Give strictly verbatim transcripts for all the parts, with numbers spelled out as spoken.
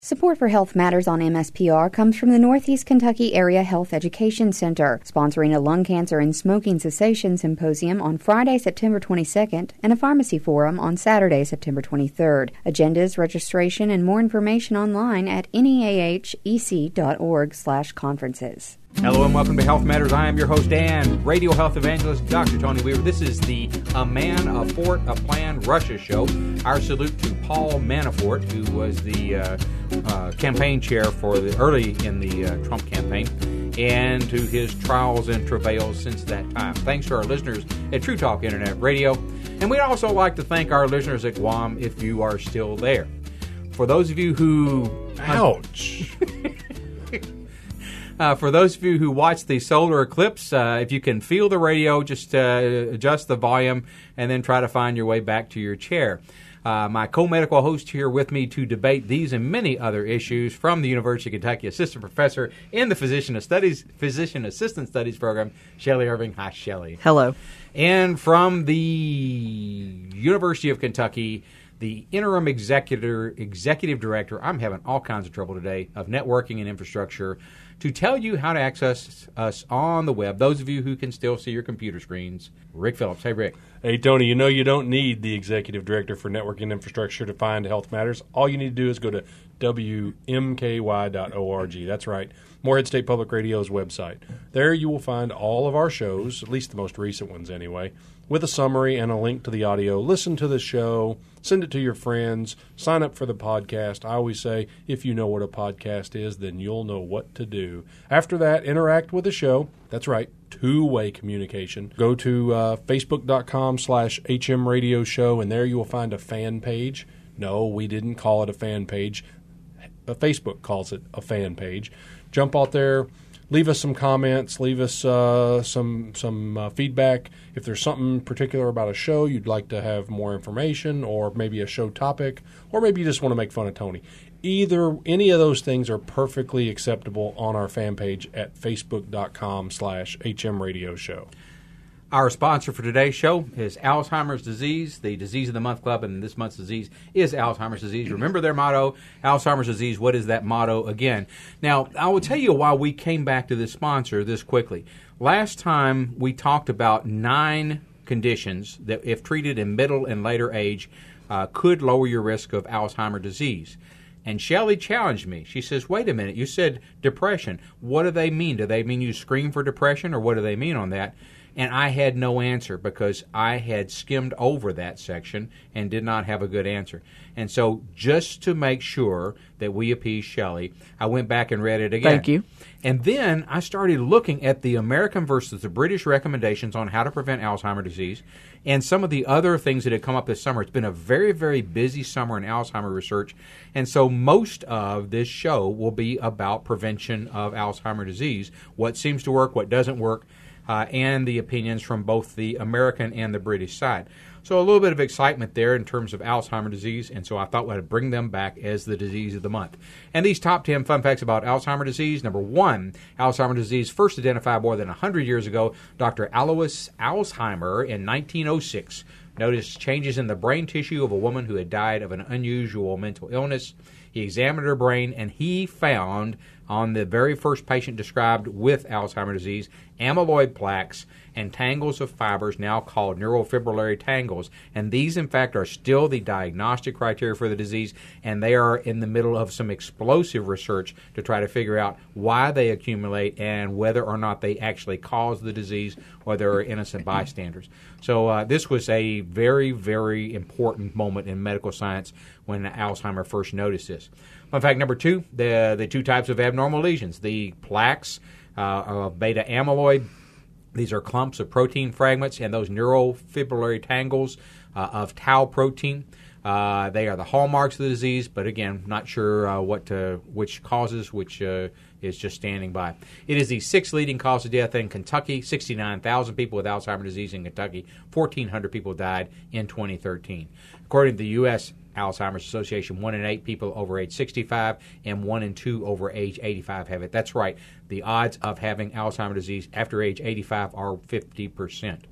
Support for Health Matters on M S P R comes from the Northeast Kentucky Area Health Education Center, sponsoring a lung cancer and smoking cessation symposium on Friday, September twenty-second, and a pharmacy forum on Saturday, September twenty-third. Agendas, registration, and more information online at neahec.org slash conferences. Hello and welcome to Health Matters. I am your host and radio health evangelist, Doctor Tony Weaver. This is the A Man, a Fort, a Plan Russia show. Our salute to Paul Manafort, who was the uh, uh, campaign chair for the early in the uh, Trump campaign, and to his trials and travails since that time. Thanks to our listeners at True Talk Internet Radio. And we'd also like to thank our listeners at Guam if you are still there. For those of you who... Ouch! Uh, for those of you who watch the solar eclipse, uh, if you can feel the radio, just uh, adjust the volume and then try to find your way back to your chair. Uh, my co-medical host here with me to debate these and many other issues from the University of Kentucky, assistant professor in the Physician Studies, Physician Assistant Studies program, Shelley Irving. Hi, Shelley. Hello. And from the University of Kentucky, the interim executive, executive director, I'm having all kinds of trouble today, of networking and infrastructure, to tell you how to access us on the web, those of you who can still see your computer screens, Rick Phillips. Hey, Rick. Hey, Tony, you know you don't need the Executive Director for Networking and Infrastructure to find Health Matters. All you need to do is go to W M K Y dot org. That's right, Morehead State Public Radio's website. There you will find all of our shows, at least the most recent ones anyway, with a summary and a link to the audio. Listen to the show, send it to your friends, sign up for the podcast. I always say, if you know what a podcast is, then you'll know what to do. After that, interact with the show. That's right, two-way communication. Go to uh, facebook.com slash HM Radio Show, and there you will find a fan page. No, we didn't call it a fan page. Uh, Facebook calls it a fan page. Jump out there. Leave us some comments. Leave us uh, some some uh, feedback. If there's something particular about a show you'd like to have more information, or maybe a show topic, or maybe you just want to make fun of Tony. Either any of those things are perfectly acceptable on our fan page at facebook.com slash HM Radio Show. Our sponsor for today's show is Alzheimer's disease, the Disease of the Month Club, and this month's disease is Alzheimer's disease. Remember their motto, Alzheimer's disease. What is that motto again? Now, I will tell you why we came back to this sponsor this quickly. Last time we talked about nine conditions that, if treated in middle and later age, uh, could lower your risk of Alzheimer's disease. And Shelley challenged me. She says, wait a minute, you said depression. What do they mean? Do they mean you scream for depression, or what do they mean on that? And I had no answer because I had skimmed over that section and did not have a good answer. And so just to make sure that we appease Shelley, I went back and read it again. Thank you. And then I started looking at the American versus the British recommendations on how to prevent Alzheimer's disease and some of the other things that had come up this summer. It's been a very, very busy summer in Alzheimer's research. And so most of this show will be about prevention of Alzheimer's disease, what seems to work, what doesn't work, Uh, and the opinions from both the American and the British side. So a little bit of excitement there in terms of Alzheimer's disease, and so I thought I'd bring them back as the disease of the month. And these top ten fun facts about Alzheimer's disease. Number one, Alzheimer's disease first identified more than one hundred years ago. Doctor Alois Alzheimer in nineteen oh six noticed changes in the brain tissue of a woman who had died of an unusual mental illness. He examined her brain, and he found on the very first patient described with Alzheimer's disease, amyloid plaques and tangles of fibers now called neurofibrillary tangles. And these, in fact, are still the diagnostic criteria for the disease, and they are in the middle of some explosive research to try to figure out why they accumulate and whether or not they actually cause the disease or they're innocent bystanders. So uh, this was a very, very important moment in medical science when Alzheimer first noticed this. Fun fact number two, the, the two types of abnormal lesions, the plaques uh, of beta amyloid. These are clumps of protein fragments, and those neurofibrillary tangles uh, of tau protein. Uh, they are the hallmarks of the disease, but again, not sure uh, what to, which causes, which uh, is just standing by. It is the sixth leading cause of death in Kentucky. sixty-nine thousand people with Alzheimer's disease in Kentucky. fourteen hundred people died in twenty thirteen. According to the U S Alzheimer's Association, one in eight people over age sixty-five and one in two over age eighty-five have it. That's right. The odds of having Alzheimer's disease after age eighty-five are fifty percent.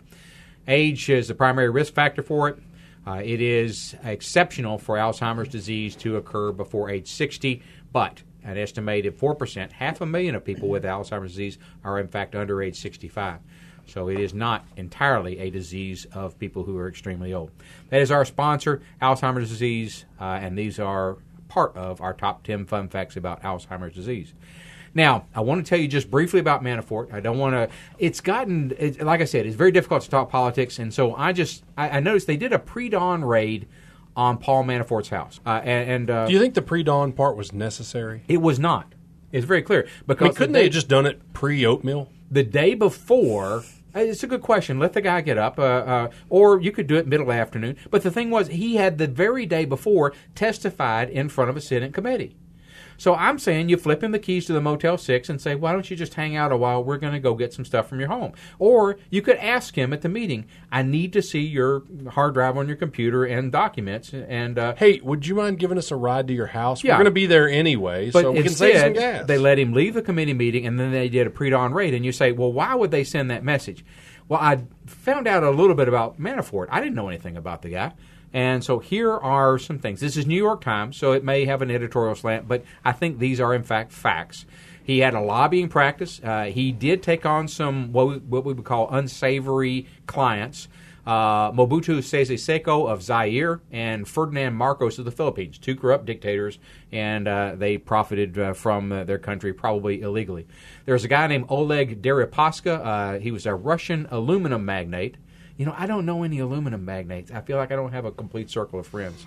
Age is the primary risk factor for it. Uh, it is exceptional for Alzheimer's disease to occur before age sixty, But an estimated four percent, half a million of people with Alzheimer's disease are in fact under age sixty-five. So it is not entirely a disease of people who are extremely old. That is our sponsor, Alzheimer's disease, uh, and these are part of our top ten fun facts about Alzheimer's disease. Now, I want to tell you just briefly about Manafort. I don't want to. It's gotten, it, like I said, it's very difficult to talk politics, and so I just I, I noticed they did a pre-dawn raid on Paul Manafort's house, uh, and, and uh, do you think the pre-dawn part was necessary? It was not. It's very clear because I mean, couldn't the they day, have just done it pre-oatmeal? The day before. It's a good question. Let the guy get up, uh, uh, or you could do it middle afternoon. But the thing was, he had the very day before testified in front of a Senate committee. So I'm saying you flip him the keys to the Motel six and say, why don't you just hang out a while? We're going to go get some stuff from your home. Or you could ask him at the meeting, I need to see your hard drive on your computer and documents. And uh, hey, would you mind giving us a ride to your house? Yeah. We're going to be there anyway, but so we instead, can save some gas. They let him leave the committee meeting, and then they did a pre-dawn raid. And you say, well, why would they send that message? Well, I found out a little bit about Manafort. I didn't know anything about the guy. And so here are some things. This is New York Times, so it may have an editorial slant, but I think these are, in fact, facts. He had a lobbying practice. Uh, he did take on some what we, what we would call unsavory clients. Uh, Mobutu Sese Seko of Zaire and Ferdinand Marcos of the Philippines, two corrupt dictators, and uh, they profited uh, from uh, their country probably illegally. There's a guy named Oleg Deripaska. Uh, he was a Russian aluminum magnate. You know, I don't know any aluminum magnates. I feel like I don't have a complete circle of friends.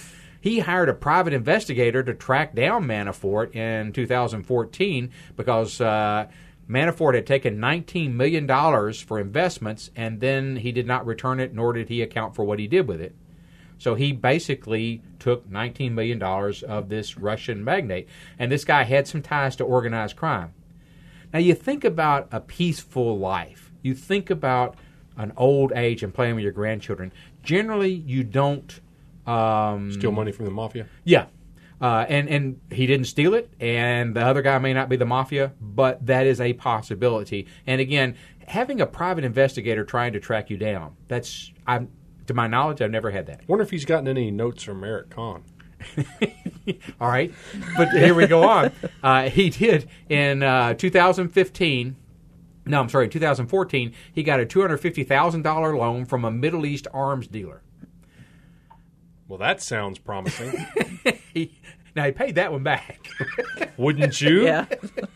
He hired a private investigator to track down Manafort in two thousand fourteen because uh, Manafort had taken nineteen million dollars for investments, and then he did not return it, nor did he account for what he did with it. So he basically took nineteen million dollars of this Russian magnate, and this guy had some ties to organized crime. Now, you think about a peaceful life. You think about an old age and playing with your grandchildren. Generally, you don't... Um, Steal money from the mafia? Yeah. Uh, and, and he didn't steal it, and the other guy may not be the mafia, but that is a possibility. And again, having a private investigator trying to track you down, that's, I'm, to my knowledge, I've never had that. Wonder if he's gotten any notes from Eric Kahn. All right. But here we go on. Uh, he did in uh, two thousand fifteen... No, I'm sorry, in two thousand fourteen, he got a two hundred fifty thousand dollars loan from a Middle East arms dealer. Well, that sounds promising. he, now, he paid that one back. Wouldn't you? Yeah.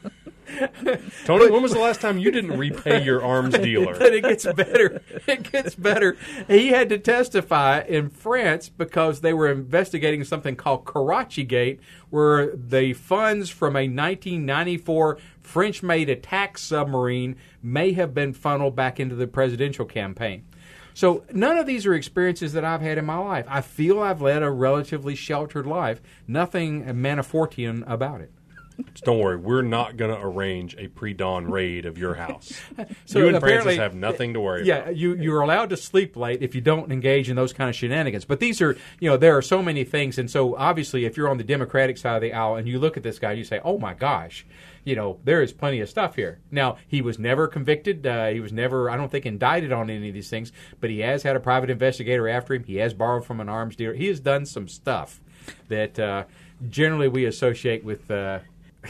Tony, when was the last time you didn't repay your arms dealer? But it gets better. It gets better. He had to testify in France because they were investigating something called Karachi Gate, where the funds from a nineteen ninety-four French-made attack submarine may have been funneled back into the presidential campaign. So none of these are experiences that I've had in my life. I feel I've led a relatively sheltered life. Nothing Manafortian about it. Just don't worry, we're not going to arrange a pre-dawn raid of your house. So you and apparently- Francis have nothing to worry Yeah, about. you, you're allowed to sleep late if you don't engage in those kind of shenanigans. But these are, you know, there are so many things. And so obviously if you're on the Democratic side of the aisle and you look at this guy, you say, oh my gosh, you know, there is plenty of stuff here. Now, he was never convicted. Uh, he was never, I don't think, indicted on any of these things. But he has had a private investigator after him. He has borrowed from an arms dealer. He has done some stuff that uh, generally we associate with... Uh,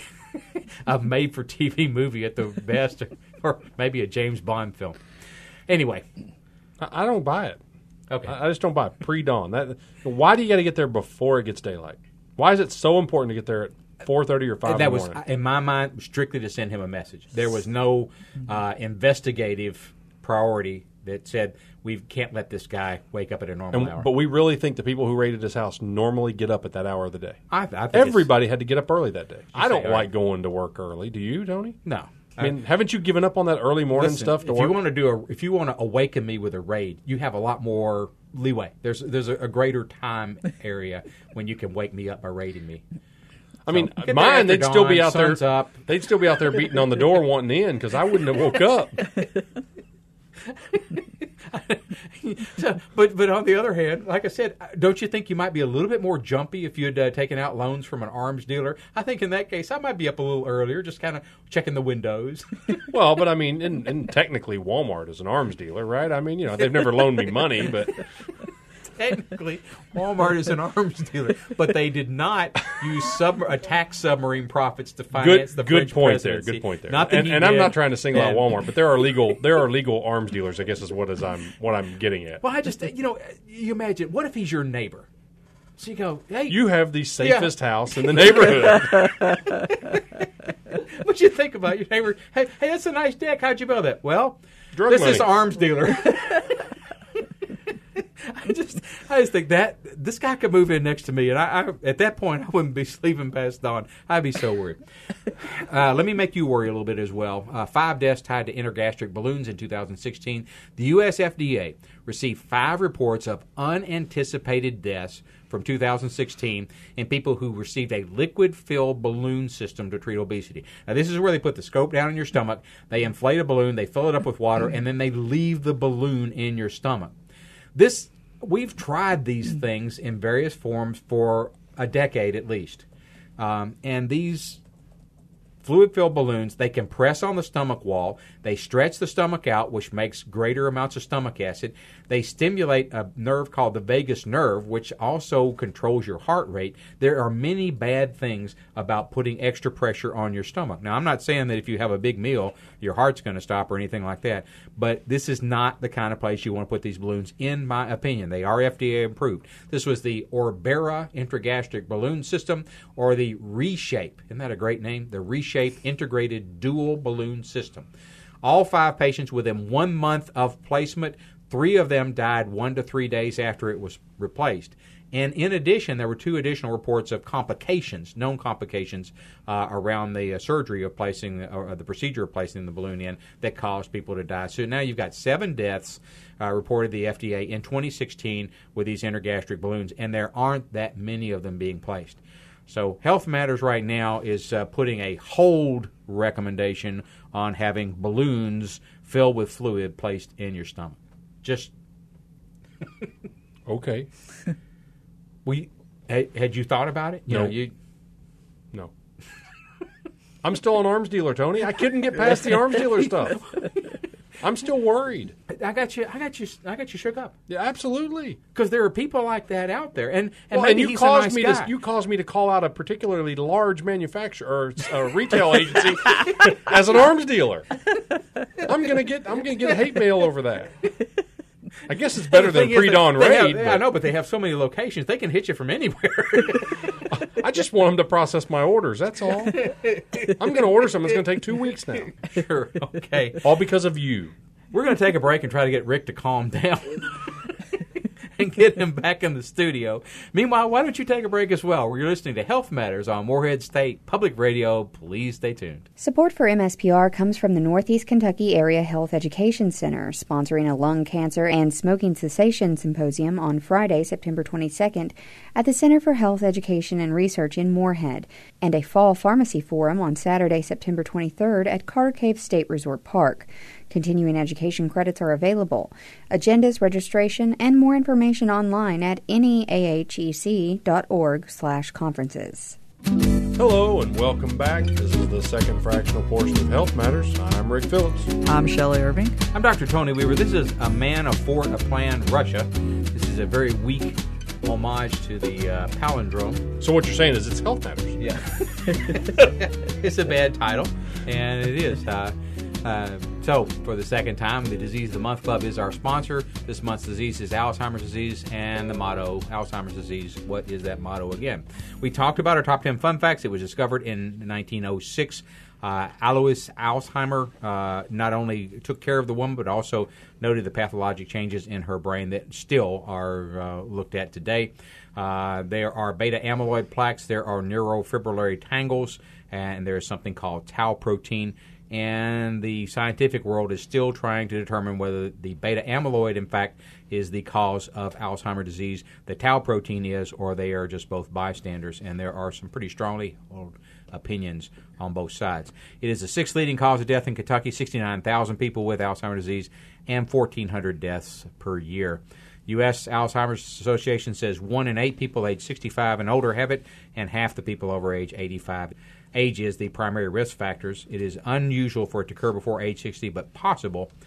a made-for-T V movie at the best, or maybe a James Bond film. Anyway. I, I don't buy it. Okay. I, I just don't buy it. Pre-dawn. That, why do you got to get there before it gets daylight? Why is it so important to get there at four thirty or five that in the was, morning? in my mind, strictly to send him a message. There was no uh, investigative priority that said, we can't let this guy wake up at a normal And, hour. but we really think the people who raided his house normally get up at that hour of the day. I, I think Everybody had to get up early that day. I don't say, like all right. going to work early. Do you, Tony? No. I mean, haven't you given up on that early morning Listen, stuff to if work? you want to do a, if you want to awaken me with a raid, you have a lot more leeway. There's there's a, a greater time area when you can wake me up by raiding me. I mean, So, get there mine, after they'd still be dawn, out there. sun's up. They'd still be out there beating on the door wanting in because I wouldn't have woke up. So, but but on the other hand, like I said, don't you think you might be a little bit more jumpy if you had uh, taken out loans from an arms dealer? I think in that case, I might be up a little earlier, just kind of checking the windows. Well, but I mean, and, and technically Walmart is an arms dealer, right? I mean, you know, they've never loaned me money, but technically, Walmart is an arms dealer, but they did not use sub attack submarine profits to finance good, the good French point presidency. there. Good point there. Not that and he and I'm did. not trying to single out And- Walmart, but there are legal there are legal arms dealers. I guess is what is I'm what I'm getting at. Well, I just you know you imagine what if he's your neighbor? So you go, hey, You have the safest house in the neighborhood. what you think about your neighbor? Hey, hey, that's a nice deck. How'd you build that? Well, Drug this money. is arms dealer. I just, I just think that this guy could move in next to me, and I, I at that point, I wouldn't be sleeping past dawn. I'd be so worried. Uh, let me make you worry a little bit as well. Uh, five deaths tied to intergastric balloons in two thousand sixteen. The U S F D A received five reports of unanticipated deaths from two thousand sixteen in people who received a liquid-filled balloon system to treat obesity. Now, this is where they put the scope down in your stomach, they inflate a balloon, they fill it up with water, and then they leave the balloon in your stomach. This we've tried these things in various forms for a decade at least, um, and these fluid-filled balloons, they compress on the stomach wall. They stretch the stomach out, which makes greater amounts of stomach acid. They stimulate a nerve called the vagus nerve, which also controls your heart rate. There are many bad things about putting extra pressure on your stomach. Now, I'm not saying that if you have a big meal, your heart's going to stop or anything like that, but this is not the kind of place you want to put these balloons, in my opinion. They are F D A approved. This was the Orbera intragastric balloon system, or the Reshape. Isn't that a great name? The Reshape integrated dual balloon system. All five patients within one month of placement, three of them died one to three days after it was replaced. And in addition, there were two additional reports of complications, known complications, uh, around the uh, surgery of placing, or the procedure of placing the balloon in that caused people to die. So now you've got seven deaths uh, reported to the F D A in twenty sixteen with these intergastric balloons, and there aren't that many of them being placed. So Health Matters right now is uh, putting a hold recommendation on having balloons filled with fluid placed in your stomach. Just Okay. we had, had you thought about it? You No. know, you No. I'm still an arms dealer, Tony. I couldn't get past the arms dealer stuff. I'm still worried. I got you. I got you. I got you shook up Yeah, absolutely. because there are people like that out there, and and Well, maybe and you he's caused a nice me guy. to you caused me to call out a particularly large manufacturer or a retail agency as an arms dealer. I'm gonna get I'm gonna get hate mail over that. I guess it's better The than thing is pre-dawn that they have- raid. yeah, I but know, but they have so many locations; they can hit you from anywhere. I just want them to process my orders. That's all. I'm going to order something. It's going to take two weeks now, Sure. Okay. all because of you. We're going to take a break and try to get Rick to calm down and get him back in the studio. Meanwhile, why don't you take a break as well? We're listening to Health Matters on Morehead State Public Radio. Please stay tuned. Support for M S P R comes from the Northeast Kentucky Area Health Education Center, sponsoring a lung cancer and smoking cessation symposium on Friday, September twenty-second, at the Center for Health Education and Research in Morehead, and a fall pharmacy forum on Saturday, September twenty-third, at Carter Cave State Resort Park. Continuing education credits are available. Agendas, registration, and more information online at neahec.org slash conferences. Hello and welcome back. This is the second fractional portion of Health Matters. I'm Rick Phillips. I'm Shelley Irving. I'm Doctor Tony Weaver. This is A Man, a Fort, a Plan, Russia. This is a very weak homage to the uh, palindrome. So what you're saying is it's Health Matters. Yeah. It's a bad title, and it is. Uh, uh, so, for the second time, the Disease of the Month Club is our sponsor. This month's disease is Alzheimer's disease, and the motto, Alzheimer's disease. What is that motto again? We talked about our top ten fun facts. It was discovered in nineteen oh six. Uh, Alois Alzheimer uh, not only took care of the woman, but also noted the pathologic changes in her brain that still are uh, looked at today. Uh, there are beta amyloid plaques, there are neurofibrillary tangles, and there is something called tau protein. And the scientific world is still trying to determine whether the beta amyloid, in fact, is the cause of Alzheimer's disease, the tau protein is, or they are just both bystanders. And there are some pretty strongly held opinions on both sides. It is the sixth leading cause of death in Kentucky, sixty-nine thousand people with Alzheimer's disease, and fourteen hundred deaths per year. U S Alzheimer's Association says one in eight people age sixty-five and older have it, and half the people over age eighty-five. Age is the primary risk factors. It is unusual for it to occur before age sixty, but possible.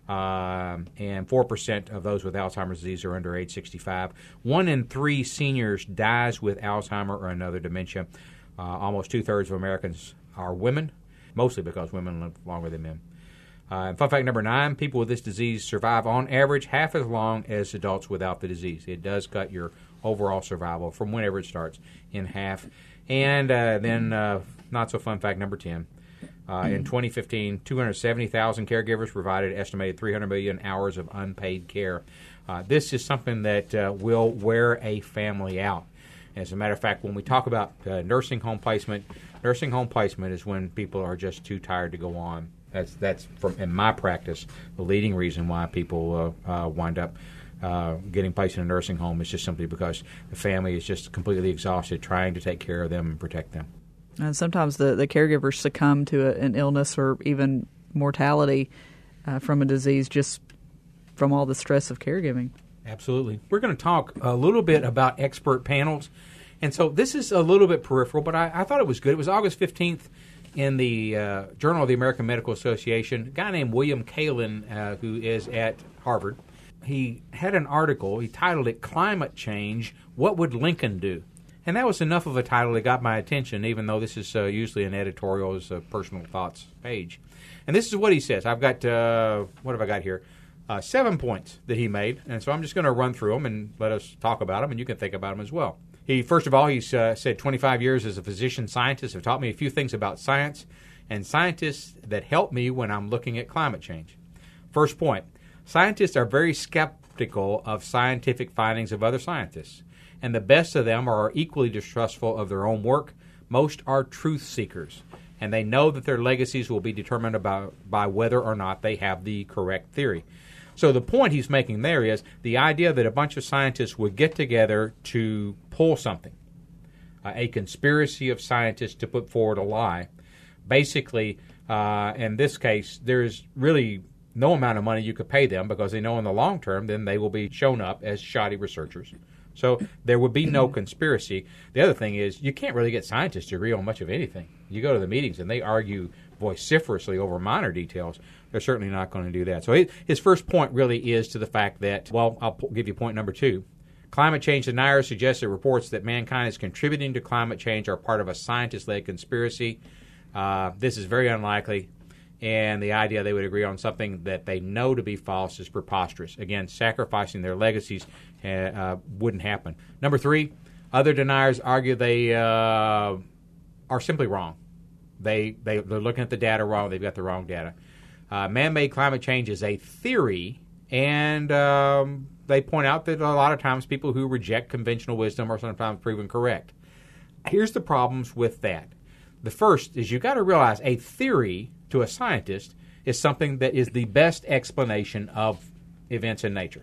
Um, and four percent of those with Alzheimer's disease are under age sixty-five. One in three seniors dies with Alzheimer or another dementia. Uh, almost two-thirds of Americans are women, mostly because women live longer than men. Uh, and fun fact number nine, people with this disease survive on average half as long as adults without the disease. It does cut your overall survival from whenever it starts in half. And uh, then uh, not so fun fact number ten. Uh, in twenty fifteen, two hundred seventy thousand caregivers provided estimated three hundred million hours of unpaid care. Uh, this is something that uh, will wear a family out. As a matter of fact, when we talk about uh, nursing home placement, nursing home placement is when people are just too tired to go on. That's, that's from, in my practice, the leading reason why people uh, uh, wind up uh, getting placed in a nursing home is just simply because the family is just completely exhausted trying to take care of them and protect them. And sometimes the, the caregivers succumb to a, an illness or even mortality uh, from a disease just from all the stress of caregiving. Absolutely. We're going to talk a little bit about expert panels. And so this is a little bit peripheral, but I, I thought it was good. It was August fifteenth in the uh, Journal of the American Medical Association. A guy named William Kaelin, uh, who is at Harvard, he had an article. He titled it, Climate Change, What Would Lincoln Do? And that was enough of a title that got my attention, even though this is uh, usually an editorial, is a personal thoughts page. And this is what he says. I've got, uh, what have I got here? Uh, seven points that he made. And so I'm just going to run through them and let us talk about them, and you can think about them as well. He, first of all, he uh, said, twenty-five years as a physician scientist have taught me a few things about science and scientists that help me when I'm looking at climate change. First point, scientists are very skeptical of scientific findings of other scientists. And the best of them are equally distrustful of their own work. Most are truth seekers, and they know that their legacies will be determined about, by whether or not they have the correct theory. So the point he's making there is the idea that a bunch of scientists would get together to pull something, uh, a conspiracy of scientists to put forward a lie. Basically, uh, in this case, there's really no amount of money you could pay them because they know in the long term then they will be shown up as shoddy researchers. So there would be no conspiracy. The other thing is you can't really get scientists to agree on much of anything. You go to the meetings and they argue vociferously over minor details. They're certainly not going to do that. So his first point really is to the fact that, well, I'll give you point number two. Climate change deniers suggest that reports that mankind is contributing to climate change are part of a scientist-led conspiracy. Uh, this is very unlikely. And the idea they would agree on something that they know to be false is preposterous. Again, sacrificing their legacies uh, uh, wouldn't happen. Number three, other deniers argue they uh, are simply wrong. They, they, they're looking at the data wrong. They've got the wrong data. Uh, man-made climate change is a theory, and um, they point out that a lot of times people who reject conventional wisdom are sometimes proven correct. Here's the problems with that. The first is you've got to realize a theory to a scientist is something that is the best explanation of events in nature.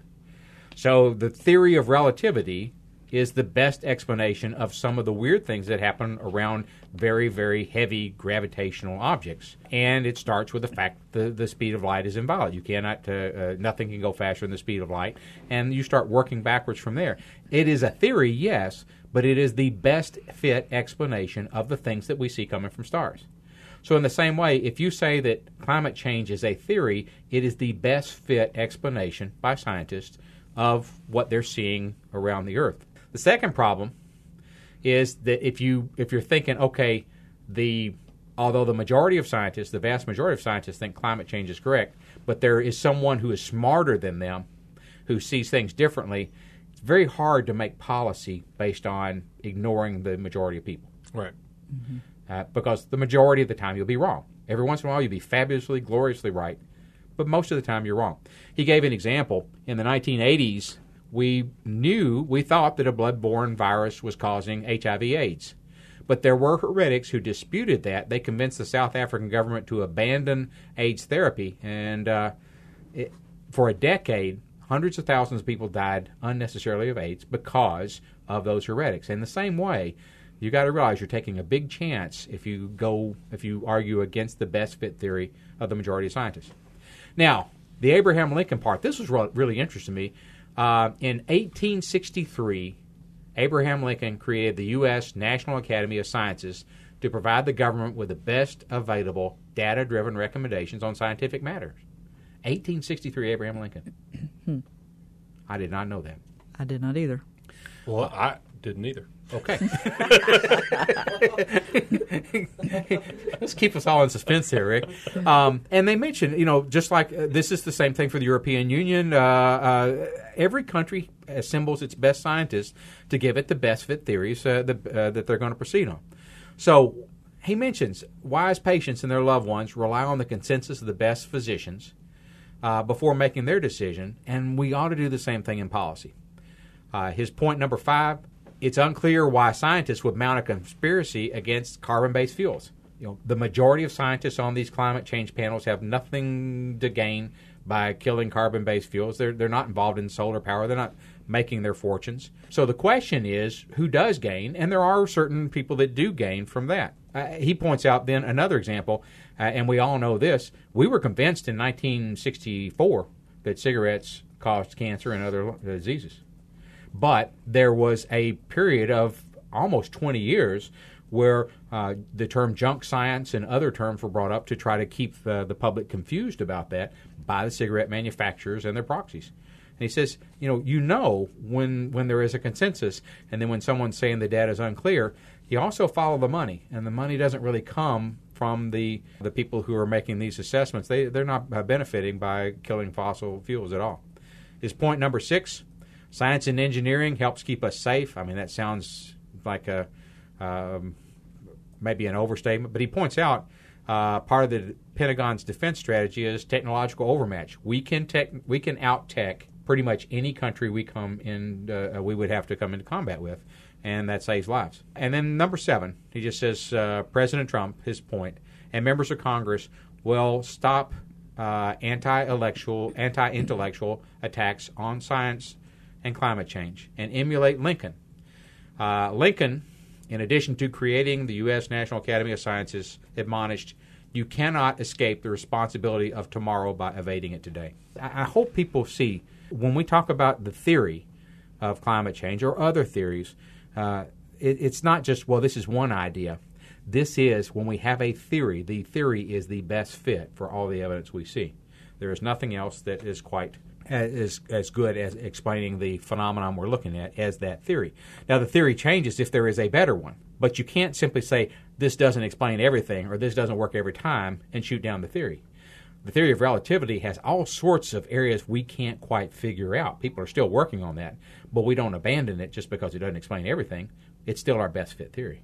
So the theory of relativity is the best explanation of some of the weird things that happen around very, very heavy gravitational objects. And it starts with the fact that the speed of light is inviolate. You cannot, uh, uh, nothing can go faster than the speed of light. And you start working backwards from there. It is a theory, yes, but it is the best fit explanation of the things that we see coming from stars. So in the same way, if you say that climate change is a theory, it is the best fit explanation by scientists of what they're seeing around the Earth. The second problem is that if you if you're thinking, okay, the although the majority of scientists, the vast majority of scientists think climate change is correct, but there is someone who is smarter than them who sees things differently, it's very hard to make policy based on ignoring the majority of people. Right. Mm-hmm. Uh, because the majority of the time you'll be wrong. Every once in a while you'll be fabulously, gloriously right, but most of the time you're wrong. He gave an example. In the nineteen eighties, we knew, we thought that a blood-borne virus was causing H I V AIDS. But there were heretics who disputed that. They convinced the South African government to abandon AIDS therapy. And uh, it, for a decade, hundreds of thousands of people died unnecessarily of AIDS because of those heretics. In the same way, you got to realize you're taking a big chance if you go, if you argue against the best fit theory of the majority of scientists. Now, the Abraham Lincoln part, this was really interesting to me. Uh, in eighteen sixty-three, Abraham Lincoln created the U S National Academy of Sciences to provide the government with the best available data-driven recommendations on scientific matters. eighteen sixty-three, Abraham Lincoln. Hmm. I did not know that. I did not either. Well, I didn't either. Okay. Let's keep us all in suspense here, Rick. Um, and they mentioned, you know, just like uh, this is the same thing for the European Union. Uh, uh, every country assembles its best scientists to give it the best fit theories uh, the, uh, that they're going to proceed on. So he mentions wise patients and their loved ones rely on the consensus of the best physicians uh, before making their decision, and we ought to do the same thing in policy. Uh, his point number five, it's unclear why scientists would mount a conspiracy against carbon-based fuels. You know, the majority of scientists on these climate change panels have nothing to gain by killing carbon-based fuels. They're they're not involved in solar power. They're not making their fortunes. So the question is, who does gain? And there are certain people that do gain from that. Uh, he points out then another example, uh, and we all know this. We were convinced in nineteen sixty-four that cigarettes caused cancer and other diseases. But there was a period of almost twenty years where uh, the term junk science and other terms were brought up to try to keep the, the public confused about that by the cigarette manufacturers and their proxies. And he says, you know, you know when when there is a consensus, and then when someone's saying the data is unclear, you also follow the money, and the money doesn't really come from the the people who are making these assessments. They they're not uh, benefiting by killing fossil fuels at all. His point number six. Science and engineering helps keep us safe. I mean, that sounds like a um, maybe an overstatement, but he points out uh, part of the Pentagon's defense strategy is technological overmatch. We can tech, we can out-tech pretty much any country we come in. Uh, we would have to come into combat with, and that saves lives. And then number seven, he just says uh, President Trump, his point, and members of Congress will stop uh, anti-intellectual anti-intellectual attacks on science and climate change, and emulate Lincoln. Uh, Lincoln, in addition to creating the U S National Academy of Sciences, admonished, you cannot escape the responsibility of tomorrow by evading it today. I, I hope people see, when we talk about the theory of climate change or other theories, uh, it, it's not just, well, this is one idea. This is, when we have a theory, the theory is the best fit for all the evidence we see. There is nothing else that is quite as as good as explaining the phenomenon we're looking at as that theory. Now, the theory changes if there is a better one, but you can't simply say this doesn't explain everything or this doesn't work every time and shoot down the theory. The theory of relativity has all sorts of areas we can't quite figure out. People are still working on that, but we don't abandon it just because it doesn't explain everything. It's still our best fit theory.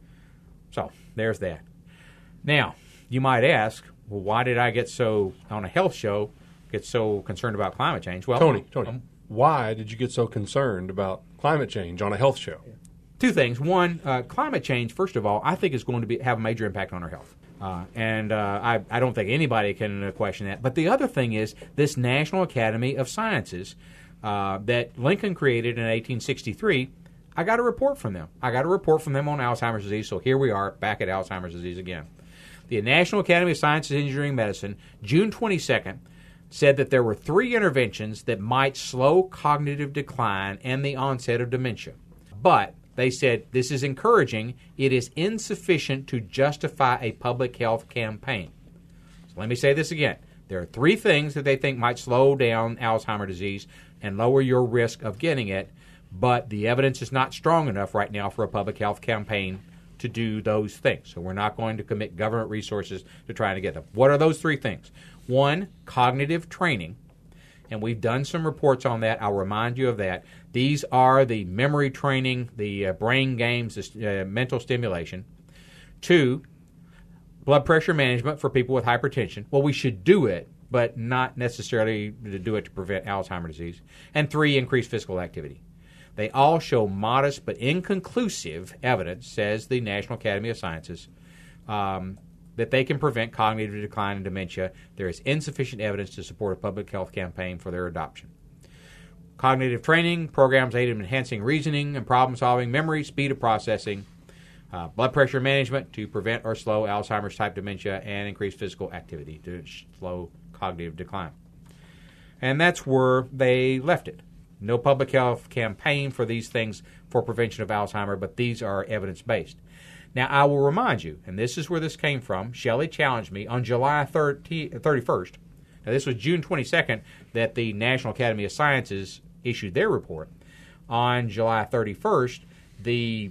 So, there's that. Now, you might ask, well, why did I get so, on a health show, get so concerned about climate change? Well, Tony, Tony, um, why did you get so concerned about climate change on a health show? Two things. One, uh, climate change, first of all, I think is going to be, have a major impact on our health. Uh, and uh, I, I don't think anybody can uh, question that. But the other thing is this National Academy of Sciences uh, that Lincoln created in eighteen sixty-three, I got a report from them. I got a report from them on Alzheimer's disease, so here we are back at Alzheimer's disease again. The National Academy of Sciences, Engineering, and Medicine, June twenty-second, said that there were three interventions that might slow cognitive decline and the onset of dementia. But they said this is encouraging. It is insufficient to justify a public health campaign. So let me say this again. There are three things that they think might slow down Alzheimer's disease and lower your risk of getting it, but the evidence is not strong enough right now for a public health campaign to do those things. So we're not going to commit government resources to trying to get them. What are those three things? One, cognitive training, and we've done some reports on that. I'll remind you of that. These are the memory training, the uh, brain games, the uh, mental stimulation. Two, blood pressure management for people with hypertension. Well, we should do it, but not necessarily to do it to prevent Alzheimer's disease. And three, increased physical activity. They all show modest but inconclusive evidence, says the National Academy of Sciences, um, that they can prevent cognitive decline and dementia. There is insufficient evidence to support a public health campaign for their adoption. Cognitive training programs aid in enhancing reasoning and problem-solving, memory, speed of processing, uh, blood pressure management to prevent or slow Alzheimer's-type dementia, and increase physical activity to slow cognitive decline. And that's where they left it. No public health campaign for these things for prevention of Alzheimer, but these are evidence-based. Now, I will remind you, and this is where this came from, Shelley challenged me on July thirty-first. Now, this was June twenty-second that the National Academy of Sciences issued their report. On July thirty-first, the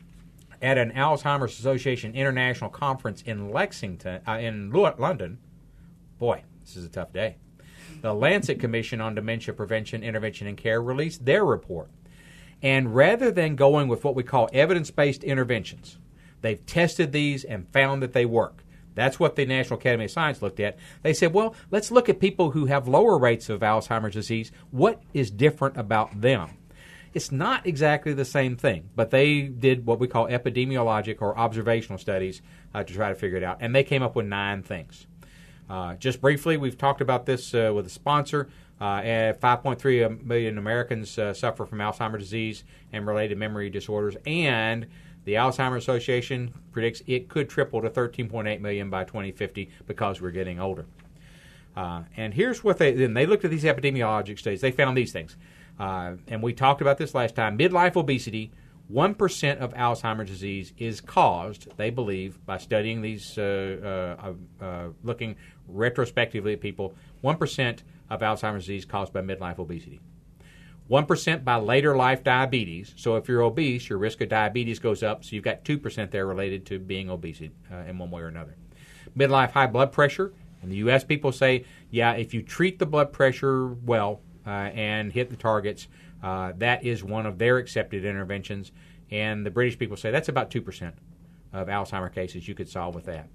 at an Alzheimer's Association International Conference in Lexington, uh, in L- London, boy, this is a tough day. The Lancet Commission on Dementia Prevention, Intervention, and Care released their report. And rather than going with what we call evidence-based interventions, they've tested these and found that they work. That's what the National Academy of Science looked at. They said, well, let's look at people who have lower rates of Alzheimer's disease. What is different about them? It's not exactly the same thing, but they did what we call epidemiologic or observational studies uh, to try to figure it out, and they came up with nine things. Uh, just briefly, we've talked about this uh, with a sponsor. Uh, five point three million Americans uh, suffer from Alzheimer's disease and related memory disorders, and the Alzheimer's Association predicts it could triple to thirteen point eight million by twenty fifty because we're getting older. Uh, and here's what they then they looked at these epidemiologic studies. They found these things, uh, and we talked about this last time. Midlife obesity. One percent of Alzheimer's disease is caused, they believe, by studying these, uh, uh, uh, looking retrospectively at people. One percent of Alzheimer's disease caused by midlife obesity. One percent by later life diabetes. So if you're obese, your risk of diabetes goes up. So you've got two percent there related to being obese uh, in one way or another. Midlife high blood pressure. In the U S, people say, yeah, if you treat the blood pressure well uh, and hit the targets, uh, that is one of their accepted interventions. And the British people say that's about two percent of Alzheimer's cases you could solve with that.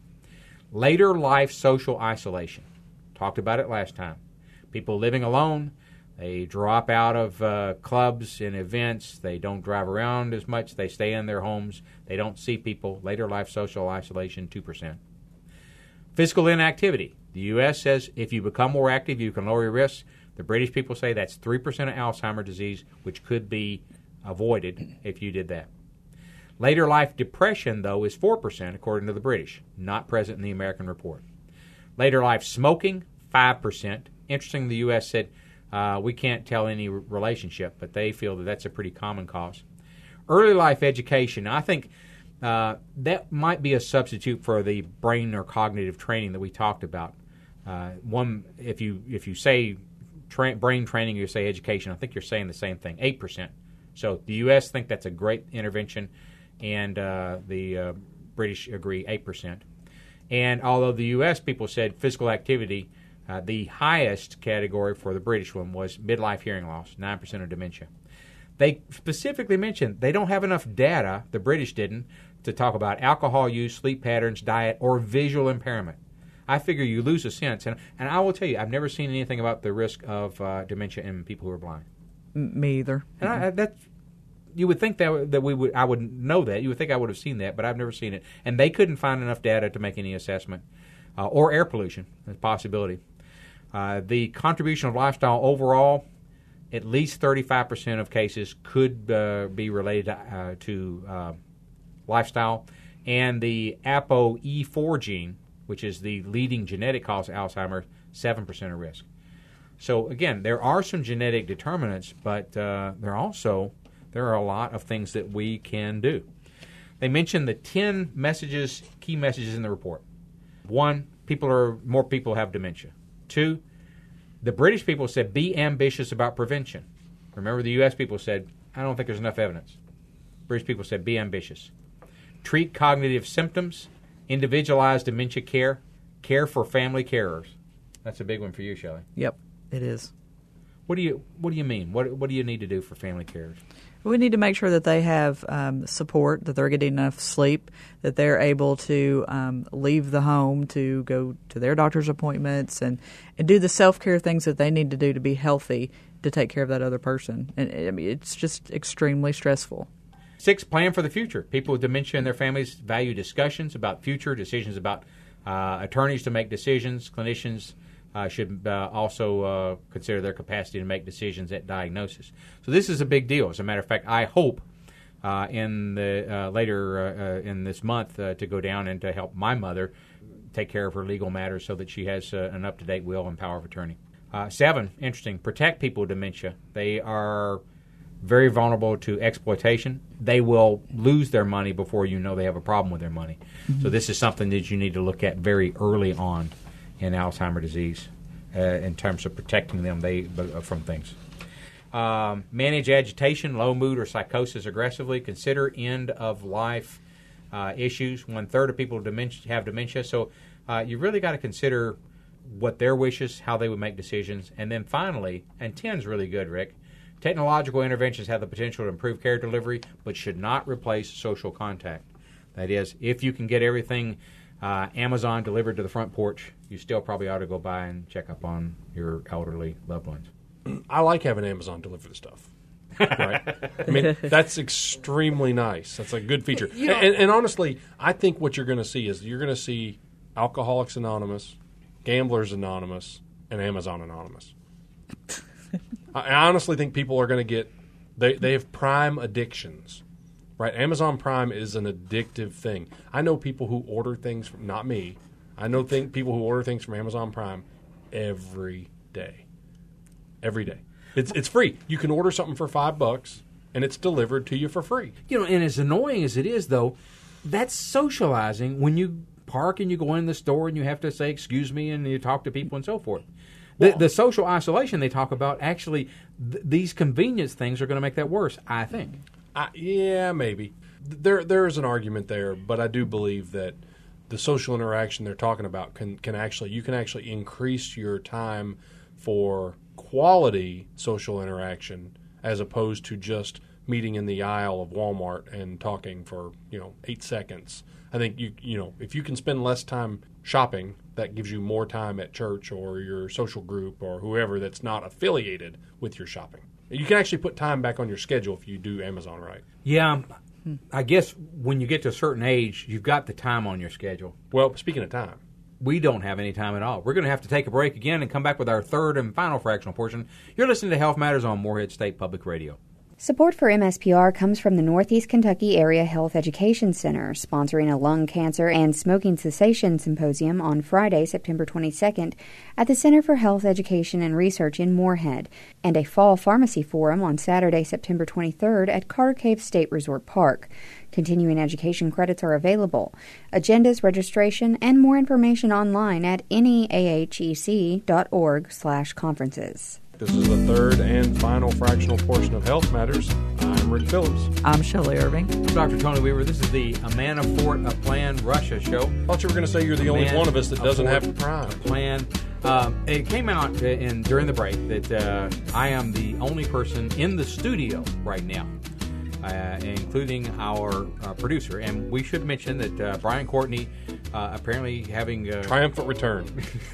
Later life social isolation. Talked about it last time. People living alone. They drop out of uh, clubs and events. They don't drive around as much. They stay in their homes. They don't see people. Later life social isolation, two percent. Physical inactivity. The U S says if you become more active, you can lower your risks. The British people say that's three percent of Alzheimer's disease, which could be avoided if you did that. Later life depression, though, is four percent, according to the British, not present in the American report. Later life smoking, five percent. Interesting, the U S said uh, we can't tell any relationship, but they feel that that's a pretty common cause. Early life education, I think uh, that might be a substitute for the brain or cognitive training that we talked about. Uh, one, if you if you say tra- brain training, you say education, I think you're saying the same thing, eight percent. So the U S think that's a great intervention, and uh, the uh, British agree eight percent. And although the U S people said physical activity, uh, the highest category for the British one was midlife hearing loss, nine percent of dementia. They specifically mentioned they don't have enough data, the British didn't, to talk about alcohol use, sleep patterns, diet, or visual impairment. I figure you lose a sense. And, and I will tell you, I've never seen anything about the risk of uh, dementia in people who are blind. Me either. And I, I, that's, you would think that that we would I would know that. You would think I would have seen that, but I've never seen it. And they couldn't find enough data to make any assessment. Uh, or air pollution, a possibility. Uh, the contribution of lifestyle overall, at least thirty-five percent of cases could uh, be related to, uh, to uh, lifestyle. And the A P O E four gene, which is the leading genetic cause of Alzheimer's, seven percent of risk. So, again, there are some genetic determinants, but uh, there are also there are a lot of things that we can do. They mentioned the ten messages, key messages in the report. One, people are more people have dementia. Two, the British people said be ambitious about prevention. Remember, the U S people said, I don't think there's enough evidence. British people said be ambitious. Treat cognitive symptoms, individualized dementia care, care for family carers. That's a big one for you, Shelley. Yep, it is. What do you What do you mean? What What do you need to do for family carers? We need to make sure that they have um, support, that they're getting enough sleep, that they're able to um, leave the home to go to their doctor's appointments and, and do the self-care things that they need to do to be healthy to take care of that other person. And I mean, it's just extremely stressful. Six, plan for the future. People with dementia and their families value discussions about future, decisions about uh, attorneys to make decisions, clinicians Uh, should uh, also uh, consider their capacity to make decisions at diagnosis. So this is a big deal. As a matter of fact, I hope uh, in the uh, later uh, uh, in this month uh, to go down and to help my mother take care of her legal matters so that she has uh, an up-to-date will and power of attorney. Uh, seven, interesting, protect people with dementia. They are very vulnerable to exploitation. They will lose their money before you know they have a problem with their money. Mm-hmm. So this is something that you need to look at very early on in Alzheimer's disease. uh, in terms of protecting them they from things. Um, manage agitation, low mood, or psychosis aggressively. Consider end-of-life uh, issues. One-third of people dementia, have dementia, so uh, you really got to consider what their wishes, how they would make decisions. And then finally, and ten's really good, Rick, technological interventions have the potential to improve care delivery, but should not replace social contact. That is, if you can get everything uh, Amazon delivered to the front porch, you still probably ought to go by and check up on your elderly loved ones. I like having Amazon deliver the stuff. Right? I mean, that's extremely nice. That's a good feature. You know, and, and honestly, I think what you're going to see is you're going to see Alcoholics Anonymous, Gamblers Anonymous, and Amazon Anonymous. I honestly think people are going to get they they have Prime addictions, right? Amazon Prime is an addictive thing. I know people who order things from, not me. I know think people who order things from Amazon Prime every day, every day. It's it's free. You can order something for five bucks, and it's delivered to you for free. You know, and as annoying as it is, though, that's socializing when you park and you go in the store and you have to say excuse me and you talk to people and so forth. The, well, the social isolation they talk about, actually, th- these convenience things are going to make that worse, I think. I, yeah, maybe. There there is an argument there, but I do believe that the social interaction they're talking about can, can actually you can actually increase your time for quality social interaction as opposed to just meeting in the aisle of Walmart and talking for, you know, eight seconds. I think you you know if you can spend less time shopping, that gives you more time at church or your social group or whoever that's not affiliated with your shopping. You can actually put time back on your schedule if you do Amazon right. Yeah, I guess when you get to a certain age, you've got the time on your schedule. Well, speaking of time, we don't have any time at all. We're going to have to take a break again and come back with our third and final fractional portion. You're listening to Health Matters on Morehead State Public Radio. Support for M S P R comes from the Northeast Kentucky Area Health Education Center, sponsoring a lung cancer and smoking cessation symposium on Friday, September twenty-second, at the Center for Health Education and Research in Morehead, and a fall pharmacy forum on Saturday, September twenty-third, at Carter Cave State Resort Park. Continuing education credits are available. Agendas, registration, and more information online at neahec dot org slash conferences. This is the third and final fractional portion of Health Matters. I'm Rick Phillips. I'm Shelley Irving. Doctor Tony Weaver. This is the Amana Fort a Plan Russia show. I thought you were going to say you're the only one of us that doesn't have Prime. Plan. Um, it came out in, during the break that uh, I am the only person in the studio right now, uh, including our uh, producer. And we should mention that uh, Brian Courtney, uh, apparently having uh, triumphant return,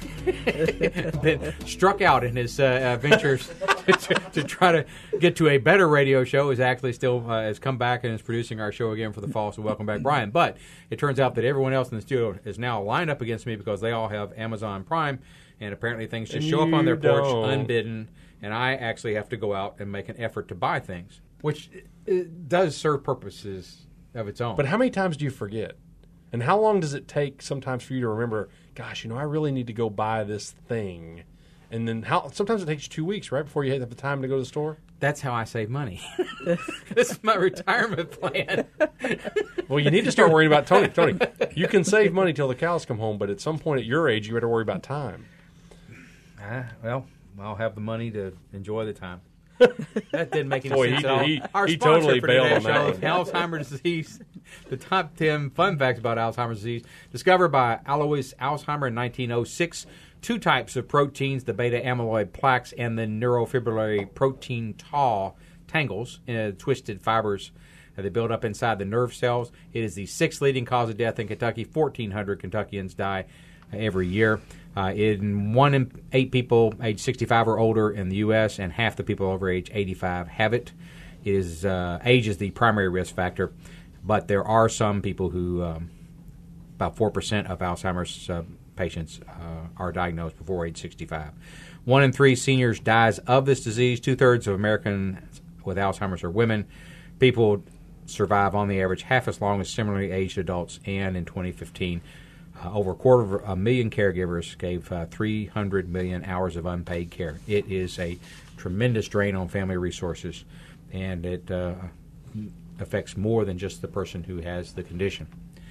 been struck out in his uh, ventures to, to try to get to a better radio show, is actually still uh, has come back and is producing our show again for the fall. So welcome back, Brian. But it turns out that everyone else in the studio is now lined up against me because they all have Amazon Prime, and apparently things just show up on their porch don't. unbidden, and I actually have to go out and make an effort to buy things, which it does serve purposes of its own. But how many times do you forget? And how long does it take sometimes for you to remember, gosh, you know, I really need to go buy this thing? And then how? Sometimes it takes you two weeks, right, before you have the time to go to the store? That's how I save money. This is my retirement plan. Well, you need to start worrying about Tony. Tony, you can save money till the cows come home, but at some point at your age, you better worry about time. Uh, well, I'll have the money to enjoy the time. That didn't make any Boy, sense he, at all. he, Our he sponsor totally for bailed today's on show that is one. Alzheimer's disease. The top ten fun facts about Alzheimer's disease. Discovered by Alois Alzheimer in nineteen oh six. Two types of proteins, the beta amyloid plaques and the neurofibrillary protein tau tangles, uh, twisted fibers. Uh, they build up inside the nerve cells. It is the sixth leading cause of death in Kentucky. fourteen hundred Kentuckians die uh, every year. Uh, in one in eight people age sixty-five or older in the U S, and half the people over age eighty-five have it. It is uh, age is the primary risk factor, but there are some people who, um, about four percent of Alzheimer's uh, patients uh, are diagnosed before age sixty-five. One in three seniors dies of this disease. Two-thirds of Americans with Alzheimer's are women. People survive on the average half as long as similarly aged adults, and in twenty fifteen, Uh, over a quarter of a million caregivers gave uh, three hundred million hours of unpaid care. It is a tremendous drain on family resources, and it uh, affects more than just the person who has the condition.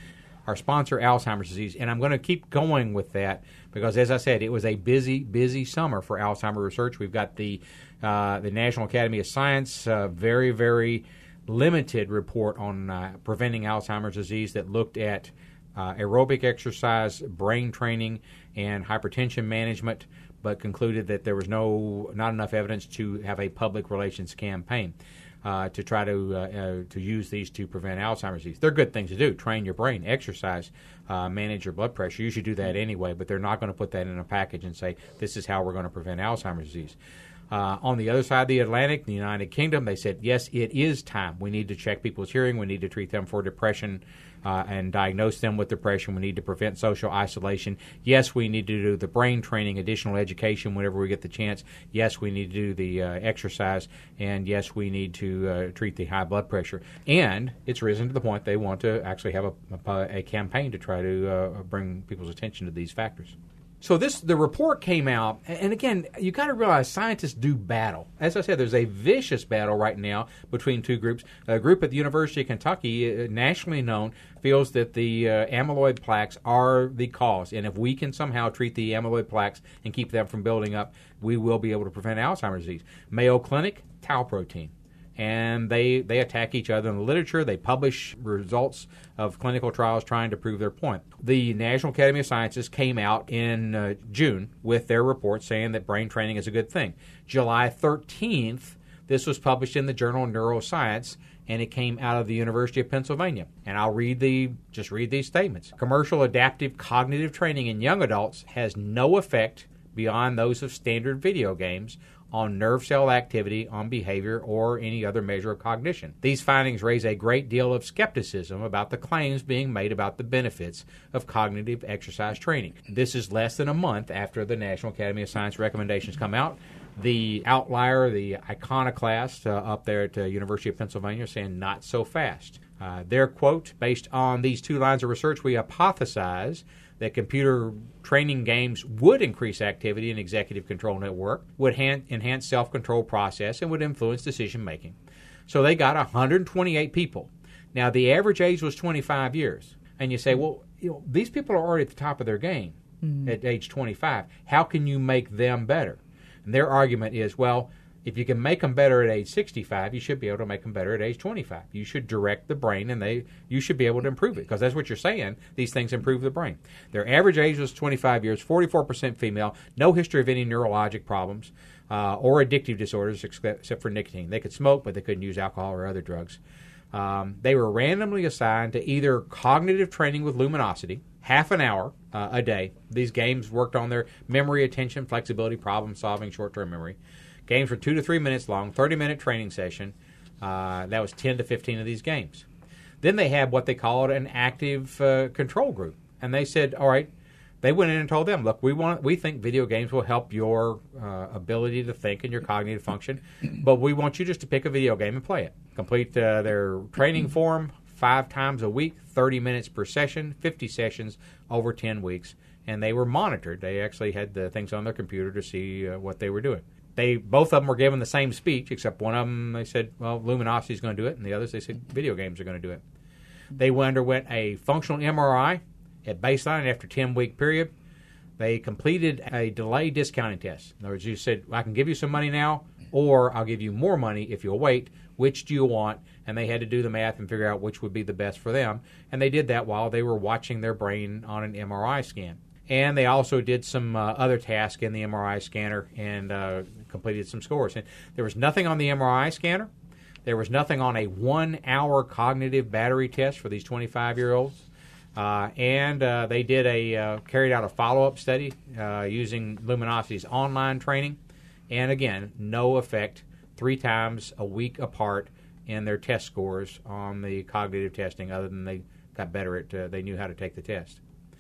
our sponsor, Alzheimer's disease. And I'm going to keep going with that because, as I said, it was a busy, busy summer for Alzheimer's research. We've got the uh, the National Academy of Science, uh, very, very limited report on uh, preventing Alzheimer's disease that looked at uh, aerobic exercise, brain training, and hypertension management, but concluded that there was no not enough evidence to have a public relations campaign uh, to try to uh, uh, to use these to prevent Alzheimer's disease. They're good things to do: train your brain, exercise, uh, manage your blood pressure. You should do that anyway, but they're not going to put that in a package and say this is how we're going to prevent Alzheimer's disease. Uh, on the other side of the Atlantic, the United Kingdom, they said, yes, it is time. We need to check people's hearing. We need to treat them for depression uh, and diagnose them with depression. We need to prevent social isolation. Yes, we need to do the brain training, additional education whenever we get the chance. Yes, we need to do the uh, exercise. And yes, we need to uh, treat the high blood pressure. And it's risen to the point they want to actually have a, a, a campaign to try to uh, bring people's attention to these factors. So this, the report came out, and again, you got to realize scientists do battle. As I said, there's a vicious battle right now between two groups. A group at the University of Kentucky, uh, nationally known, feels that the uh, amyloid plaques are the cause, and if we can somehow treat the amyloid plaques and keep them from building up, we will be able to prevent Alzheimer's disease. Mayo Clinic, tau protein. And they, they attack each other in the literature. They publish results of clinical trials trying to prove their point. The National Academy of Sciences came out in uh, June with their report saying that brain training is a good thing. July thirteenth, this was published in the journal Neuroscience, and it came out of the University of Pennsylvania. And I'll read the just read these statements. Commercial adaptive cognitive training in young adults has no effect beyond those of standard video games on nerve cell activity, on behavior, or any other measure of cognition. These findings raise a great deal of skepticism about the claims being made about the benefits of cognitive exercise training. This is less than a month after the National Academy of Science recommendations come out. The outlier, the iconoclast uh, up there at the uh, University of Pennsylvania, saying not so fast. Uh, their quote, based on these two lines of research, we hypothesize that computer training games would increase activity in executive control network, would han- enhance self-control process, and would influence decision-making. So they got one hundred twenty-eight people. Now, the average age was twenty-five years. And you say, well, you know, these people are already at the top of their game mm-hmm. at age twenty-five. How can you make them better? And their argument is, well, if you can make them better at age sixty-five, you should be able to make them better at age twenty-five. You should direct the brain, and they you should be able to improve it, because that's what you're saying. These things improve the brain. Their average age was twenty-five years, forty-four percent female, no history of any neurologic problems uh, or addictive disorders except, except for nicotine. They could smoke, but they couldn't use alcohol or other drugs. Um, they were randomly assigned to either cognitive training with Luminosity, half an hour uh, a day. These games worked on their memory, attention, flexibility, problem-solving, short-term memory. Games were two to three minutes long, thirty-minute training session. Uh, that was ten to fifteen of these games. Then they had what they called an active uh, control group. And they said, all right, they went in and told them, look, we want, we think video games will help your uh, ability to think and your cognitive function, but we want you just to pick a video game and play it. Complete uh, their training form five times a week, thirty minutes per session, fifty sessions over ten weeks. And they were monitored. They actually had the things on their computer to see uh, what they were doing. They both of them were given the same speech, except one of them they said, well, Luminosity is going to do it, and the others they said video games are going to do it. They underwent a functional M R I at baseline after a ten-week period. They completed a delay discounting test. In other words, you said, I can give you some money now, or I'll give you more money if you'll wait. Which do you want? And they had to do the math and figure out which would be the best for them. And they did that while they were watching their brain on an M R I scan. And they also did some uh, other tasks in the M R I scanner and uh, completed some scores. And there was nothing on the M R I scanner. There was nothing on a one-hour cognitive battery test for these twenty-five-year-olds. Uh, and uh, they did a uh, carried out a follow-up study uh, using Luminosity's online training. And again, no effect three times a week apart in their test scores on the cognitive testing, other than they got better at, uh, they knew how to take the test.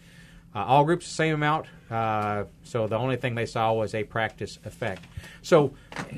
Uh, all groups the same amount, uh, so the only thing they saw was a practice effect. So,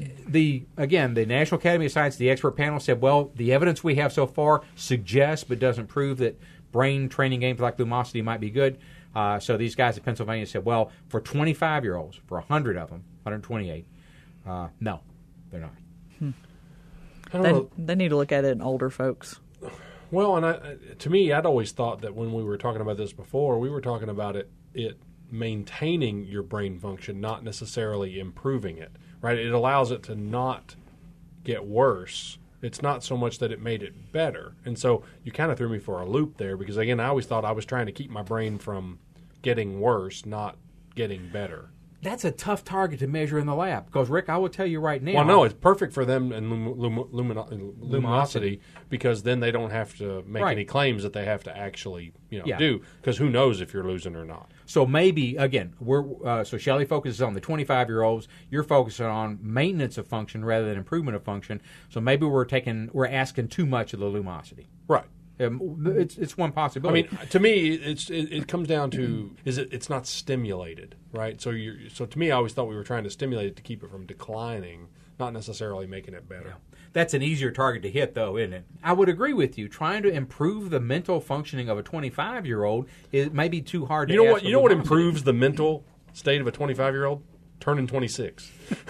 the again, the National Academy of Science, the expert panel said, well, the evidence we have so far suggests but doesn't prove that brain training games like Lumosity might be good. Uh, so these guys at Pennsylvania said, well, for twenty-five-year-olds, for one hundred of them, one hundred twenty-eight, uh, no, they're not. Hmm. They, they need to look at it in older folks. Well, and I, to me, I'd always thought that when we were talking about this before, we were talking about it it maintaining your brain function, not necessarily improving it. Right? It allows it to not get worse. It's not so much that it made it better. And so you kind of threw me for a loop there because, again, I always thought I was trying to keep my brain from getting worse, not getting better. That's a tough target to measure in the lab because, Rick, I will tell you right now. Well, no, it's perfect for them in lum- lum- lumino- luminosity because then they don't have to make Right. any claims that they have to actually you know, Yeah. do because who knows if you're losing or not. So maybe, again, we're uh, so Shelley focuses on the twenty-five-year-olds. You're focusing on maintenance of function rather than improvement of function. So maybe we're taking we're asking too much of the lumosity. Right. Um, it's it's one I possibility. mean, to me, it's it, it comes down to is it it's not stimulated, right? So you so to me, I always thought we were trying to stimulate it to keep it from declining, not necessarily making it better. That's an easier target to hit, though, isn't it? I would agree with you. Trying to improve the mental functioning of a twenty-five-year-old is maybe too hard to You know ask what? for You know what lumosity. improves the mental state of a twenty-five-year-old? Turning twenty-six,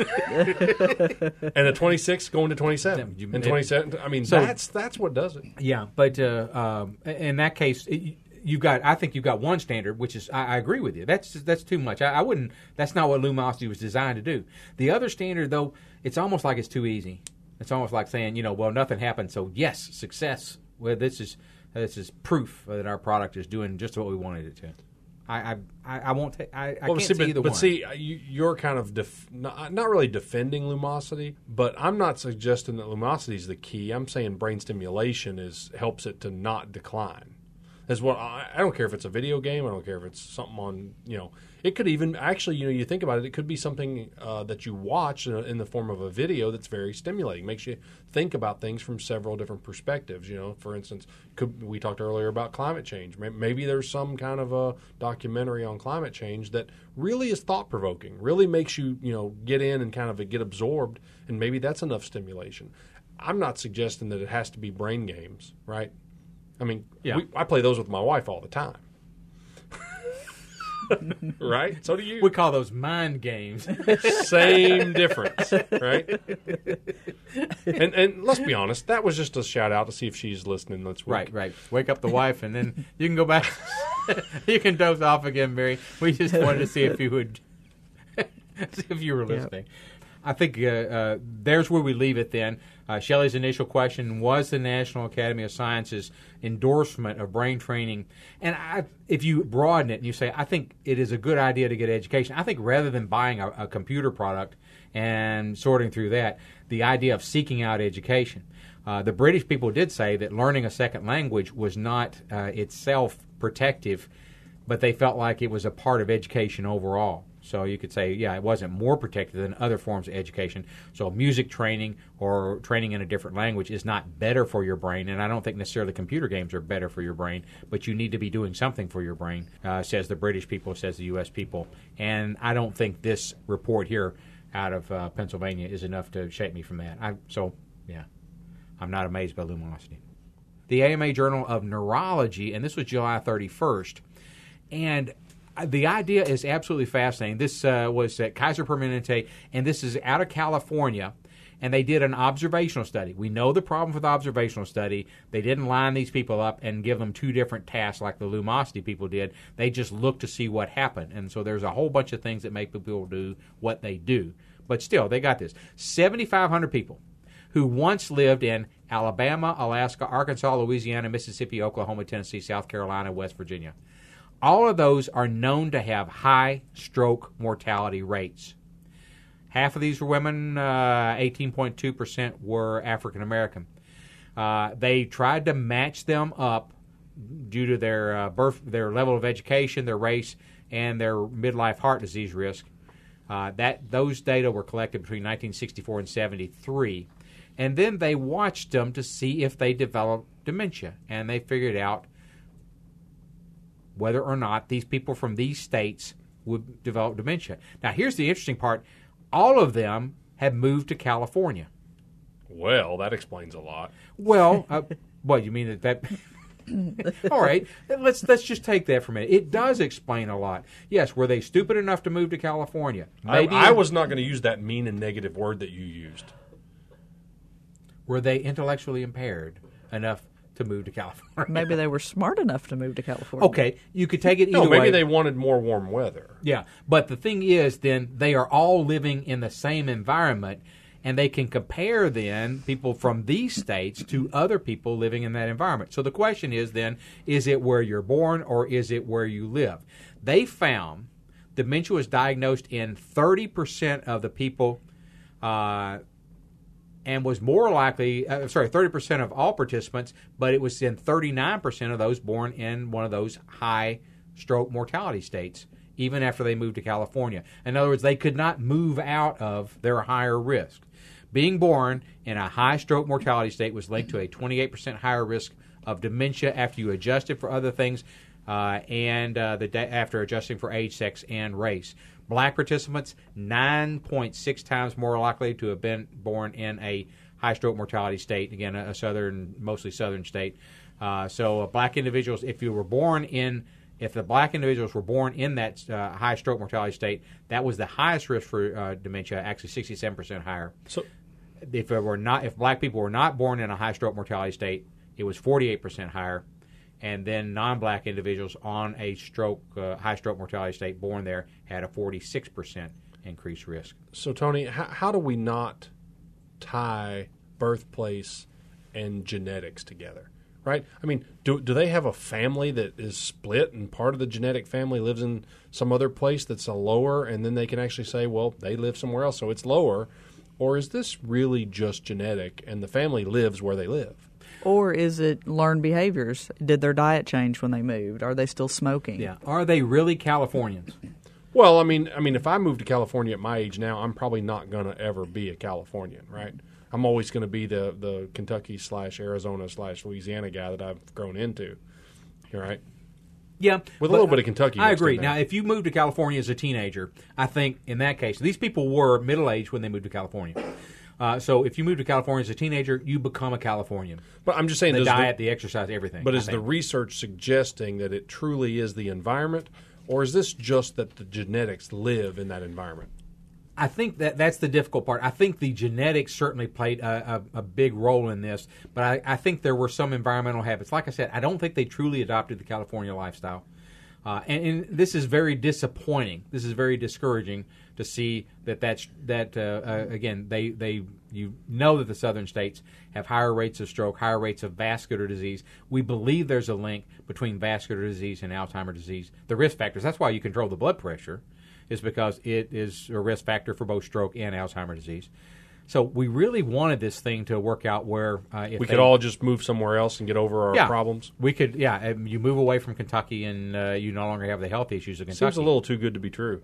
and a twenty-six going to twenty-seven, You- and twenty-seven. I mean, So- that's that's what does it. Yeah, but uh, um, in that case, it, you've got. I think you've got one standard, which is. I, I agree with you. That's that's too much. I, I wouldn't. That's not what lumosity was designed to do. The other standard, though, it's almost like it's too easy. It's almost like saying, you know, well, nothing happened, so yes, success. Well, this is this is proof that our product is doing just what we wanted it to. I I, I won't. Ta- I, I Well, can't see, see but, either but one. see, you, you're kind of def, not, not really defending lumosity, but I'm not suggesting that lumosity is the key. I'm saying brain stimulation is helps it to not decline. Is what I, I don't care if it's a video game. I don't care if it's something on you know. It could even actually you know you think about it. It could be something uh, that you watch in, a, in the form of a video that's very stimulating. Makes you think about things from several different perspectives. You know, for instance, could, we talked earlier about climate change. Maybe there's some kind of a documentary on climate change that really is thought provoking. Really makes you you know get in and kind of get absorbed. And maybe that's enough stimulation. I'm not suggesting that it has to be brain games, right? I mean, Yeah. we, I play those with my wife all the time. Right? So do you. we call those mind games. Same difference, right? And and let's be honest, that was just a shout out to see if she's listening this week. Right, right. Wake up the wife, and then you can go back. You can doze off again, Mary. We just wanted to see if you would, see if you were listening. I think uh, uh, there's where we leave it then. Uh, Shelley's initial question was the National Academy of Sciences endorsement of brain training. And I, if you broaden it and you say, I think it is a good idea to get education, I think rather than buying a, a computer product and sorting through that, the idea of seeking out education. Uh, the British people did say that learning a second language was not uh, itself protective, but they felt like it was a part of education overall. So you could say, yeah, it wasn't more protected than other forms of education. So music training or training in a different language is not better for your brain, and I don't think necessarily computer games are better for your brain, but you need to be doing something for your brain, uh, says the British people, says the U S people. And I don't think this report here out of uh, Pennsylvania is enough to shake me from that. I, so, yeah, I'm not amazed by luminosity. The A M A Journal of Neurology, and this was July thirty-first, and the idea is absolutely fascinating. This uh, was at Kaiser Permanente, and this is out of California, and they did an observational study. We know the problem with observational study. They didn't line these people up and give them two different tasks like the Lumosity people did. They just looked to see what happened, and so there's a whole bunch of things that make people do what they do. But still, they got this. seventy-five hundred people who once lived in Alabama, Alaska, Arkansas, Louisiana, Mississippi, Oklahoma, Tennessee, South Carolina, West Virginia. All of those are known to have high stroke mortality rates. Half of these were women, uh, eighteen point two percent were African American. Uh, they tried to match them up due to their uh, birth, their level of education, their race, and their midlife heart disease risk. Uh, that those data were collected between nineteen sixty-four and seventy-three, and then they watched them to see if they developed dementia, and they figured out whether or not these people from these states would develop dementia. Now, here's the interesting part. All of them had moved to California. Well, that explains a lot. Well, uh, what, you mean that that... All right, let's let's just take that for a minute. It does explain a lot. Yes, were they stupid enough to move to California? Maybe. I, I was not going to use that mean and negative word that you used. Were they intellectually impaired enough to move to California. Maybe they were smart enough to move to California. Okay, you could take it either No, maybe way. they wanted more warm weather. Yeah, but the thing is, then they are all living in the same environment, and they can compare then people from these states to other people living in that environment. So the question is then, is it where you're born or is it where you live? They found dementia was diagnosed in thirty percent of the people uh, and was more likely, uh, sorry, thirty percent of all participants, but it was in thirty-nine percent of those born in one of those high stroke mortality states, even after they moved to California. In other words, they could not move out of their higher risk. Being born in a high stroke mortality state was linked to a twenty-eight percent higher risk of dementia after you adjusted for other things uh, and uh, the day after adjusting for age, sex, and race. Black participants, nine point six times more likely to have been born in a high stroke mortality state, again, a southern, mostly southern state. Uh, so uh, black individuals, if you were born in If the black individuals were born in that uh, high stroke mortality state, that was the highest risk for uh, dementia, actually sixty-seven percent higher. So, if it were not, if black people were not born in a high stroke mortality state, it was forty-eight percent higher, and then non-black individuals on a stroke uh, high stroke mortality state born there had a forty-six percent increased risk. so Tony, how, how do we not tie birthplace and genetics together? Right? I mean, do do they have a family that is split and part of the genetic family lives in some other place that's a lower, and then they can actually say, well, they live somewhere else, so it's lower? Or is this really just genetic and the family lives where they live? Or is it learned behaviors? Did their diet change when they moved? Are they still smoking? Yeah. Are they really Californians? Well, I mean, I mean, if I move to California at my age now, I'm probably not going to ever be a Californian, right? I'm always going to be the, the Kentucky slash Arizona slash Louisiana guy that I've grown into, right? Yeah. With a little bit of Kentucky I mixed in agree. there. Now, if you moved to California as a teenager, I think in that case, these people were middle-aged when they moved to California. Uh, so if you move to California as a teenager, you become a Californian. But I'm just saying, The does diet, the, the exercise, everything. but I is the think. research suggesting that it truly is the environment, or is this just that the genetics live in that environment? I think that that's the difficult part. I think the genetics certainly played a, a, a big role in this, but I, I think there were some environmental habits. Like I said, I don't think they truly adopted the California lifestyle. Uh, and, and this is very disappointing. This is very discouraging to see that that's, that, uh, uh, again, they, they you know that the southern states have higher rates of stroke, higher rates of vascular disease. We believe there's a link between vascular disease and Alzheimer's disease. The risk factors, that's why you control the blood pressure, is because it is a risk factor for both stroke and Alzheimer's disease. So we really wanted this thing to work out where uh, if We they, could all just move somewhere else and get over our yeah, problems. We could, yeah. um, You move away from Kentucky, and uh, you no longer have the health issues of Kentucky. Seems a little too good to be true.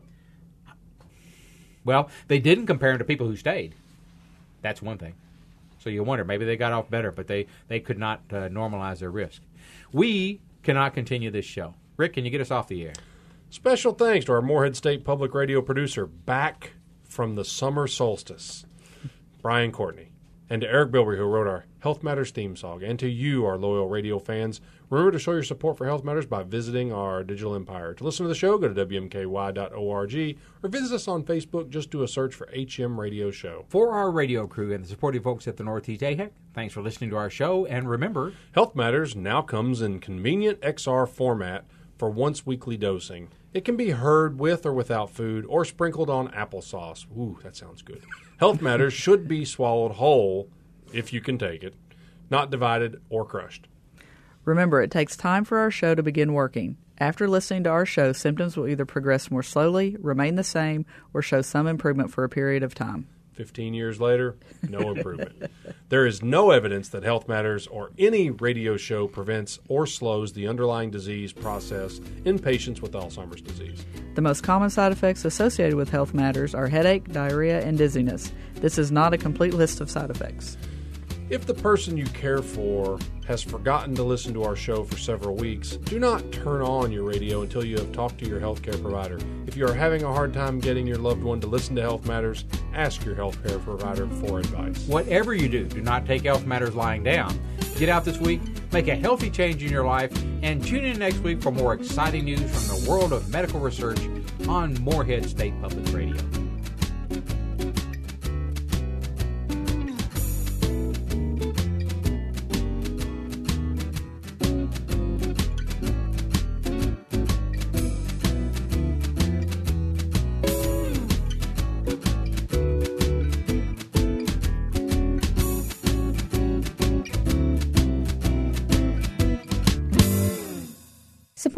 Well, they didn't compare them to people who stayed. That's one thing. So you wonder, maybe they got off better, but they, they could not uh, normalize their risk. We cannot continue this show. Rick, can you get us off the air? Special thanks to our Morehead State Public Radio producer, back from the summer solstice, Brian Courtney, and to Eric Bilbrey, who wrote our Health Matters theme song, and to you, our loyal radio fans. Remember to show your support for Health Matters by visiting our digital empire. To listen to the show, go to W M K Y dot org or visit us on Facebook. Just do a search for H M Radio Show. For our radio crew and the supportive folks at the Northeast A H E C, thanks for listening to our show, and remember, Health Matters now comes in convenient X R format for once weekly dosing. It can be heard with or without food or sprinkled on applesauce. Ooh, that sounds good. Health Matters should be swallowed whole, if you can take it, not divided or crushed. Remember, it takes time for our show to begin working. After listening to our show, symptoms will either progress more slowly, remain the same, or show some improvement for a period of time. Fifteen years later, no improvement. There is no evidence that Health Matters or any radio show prevents or slows the underlying disease process in patients with Alzheimer's disease. The most common side effects associated with Health Matters are headache, diarrhea, and dizziness. This is not a complete list of side effects. If the person you care for has forgotten to listen to our show for several weeks, do not turn on your radio until you have talked to your healthcare provider. If you are having a hard time getting your loved one to listen to Health Matters, ask your healthcare provider for advice. whatever you do, do not take Health Matters lying down. Get out this week, make a healthy change in your life, and tune in next week for more exciting news from the world of medical research on Morehead State Public Radio.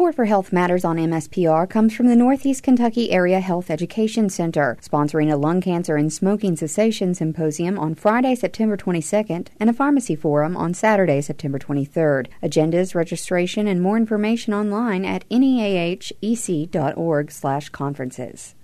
Support for Health Matters on M S P R comes from the Northeast Kentucky Area Health Education Center, sponsoring a lung cancer and smoking cessation symposium on Friday, September twenty-second, and a pharmacy forum on Saturday, September twenty-third. Agendas, registration, and more information online at neahec dot org slash conferences.